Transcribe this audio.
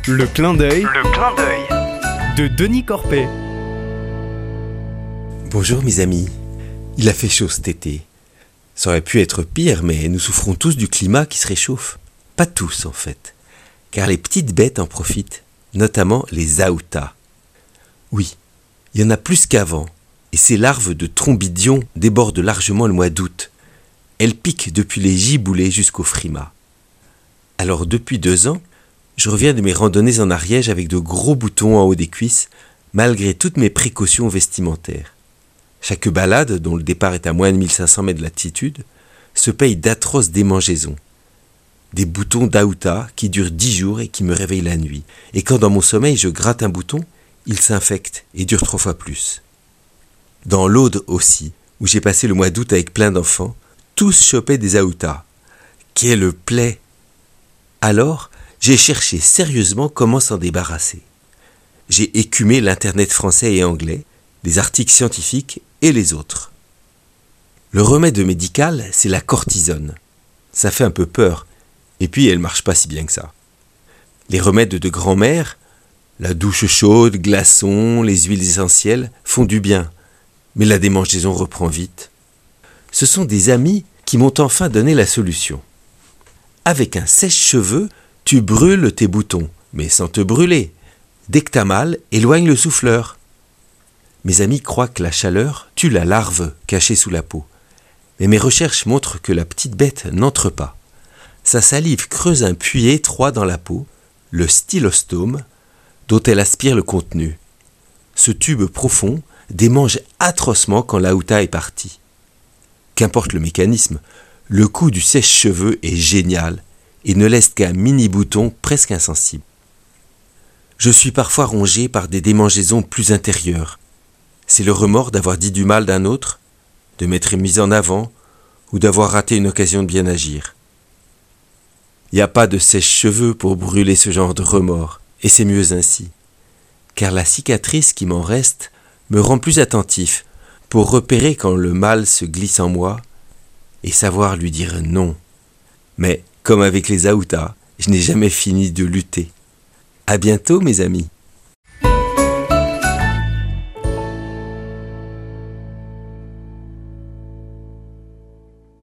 Le clin d'œil de Denis Corpet. Bonjour mes amis, il a fait chaud cet été. Ça aurait pu être pire, mais nous souffrons tous du climat qui se réchauffe. Pas tous en fait, car les petites bêtes en profitent, notamment les aoutas. Oui, il y en a plus qu'avant, et ces larves de trombidion débordent largement le mois d'août. Elles piquent depuis les giboulées jusqu'aux frimas. Alors depuis 2 ans, je reviens de mes randonnées en Ariège avec de gros boutons en haut des cuisses, malgré toutes mes précautions vestimentaires. Chaque balade, dont le départ est à moins de 1500 mètres d'altitude, se paye d'atroces démangeaisons. Des boutons d'aouta qui durent 10 jours et qui me réveillent la nuit. Et quand dans mon sommeil je gratte un bouton, il s'infecte et dure 3 fois plus. Dans l'Aude aussi, où j'ai passé le mois d'août avec plein d'enfants, tous chopaient des aoutas. Quelle plaie! Alors, j'ai cherché sérieusement comment s'en débarrasser. J'ai écumé l'internet français et anglais, les articles scientifiques et les autres. Le remède médical, c'est la cortisone. Ça fait un peu peur, et puis elle marche pas si bien que ça. Les remèdes de grand-mère, la douche chaude, glaçons, les huiles essentielles, font du bien, mais la démangeaison reprend vite. Ce sont des amis qui m'ont enfin donné la solution. Avec un sèche-cheveux, tu brûles tes boutons, mais sans te brûler. Dès que t'as mal, éloigne le souffleur. Mes amis croient que la chaleur tue la larve cachée sous la peau. Mais mes recherches montrent que la petite bête n'entre pas. Sa salive creuse un puits étroit dans la peau, le stylostome, dont elle aspire le contenu. Ce tube profond démange atrocement quand l'aouta est partie. Qu'importe le mécanisme, le coup du sèche-cheveux est génial et ne laisse qu'un mini-bouton presque insensible. Je suis parfois rongé par des démangeaisons plus intérieures. C'est le remords d'avoir dit du mal d'un autre, de m'être mis en avant ou d'avoir raté une occasion de bien agir. Il n'y a pas de sèche-cheveux pour brûler ce genre de remords, et c'est mieux ainsi, car la cicatrice qui m'en reste me rend plus attentif pour repérer quand le mal se glisse en moi et savoir lui dire non. Mais, comme avec les aoutas, je n'ai jamais fini de lutter. À bientôt mes amis.